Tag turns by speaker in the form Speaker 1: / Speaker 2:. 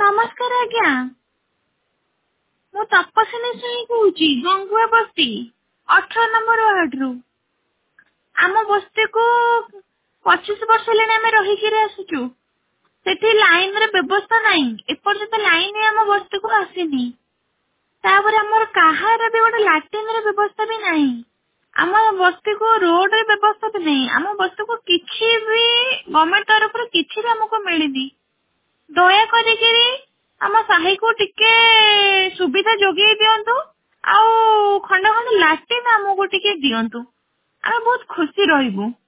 Speaker 1: ନମସ୍କାର ଆଜ୍ଞା। ମୁଁ ତପସ୍ୱିନୀ ସ୍ୱାଇଁ କହୁଛି, ଗଙ୍ଗୁଆ ବସ୍ତି 18 ନମ୍ବର ୱାର୍ଡରୁ। ଆମ ବସ୍ତିକୁ 25 ବର୍ଷ ହେଲାଣି ଆମେ ରହିକିରି ଆସୁଛୁ। ସେଠି ଲାଇନ ର ବ୍ୟବସ୍ଥା ନାହିଁ, ଏପର୍ଯ୍ୟନ୍ତ ଲାଇନ ଆମ ବସ୍ତିକୁ ଆସିନି। ତାପରେ ଆମର କାହାର ବି ଗୋଟେ ଲାଟ୍ରିନ ର ବ୍ୟବସ୍ଥା ବି ନାହିଁ। ଆମ ବସ୍ତିକୁ ରୋଡ ର ବ୍ୟବସ୍ଥା ବି ନାହିଁ। ଆମ ବସ୍ତିକୁ କିଛି ବି ଗଭର୍ଣ୍ଣମେଣ୍ଟ ତରଫରୁ କିଛି ବି ଆମକୁ ମିଳିନି। ଦୟା କରିକିରି ଆମ ସାହିକୁ ଟିକେ ସୁବିଧା ଯୋଗେଇ ଦିଅନ୍ତୁ, ଆଉ ଖଣ୍ଡ ଖଣ୍ଡ ଲାଟ୍ରିନ୍ ଆମକୁ ଟିକେ ଦିଅନ୍ତୁ, ଆମେ ବହୁତ ଖୁସି ରହିବୁ।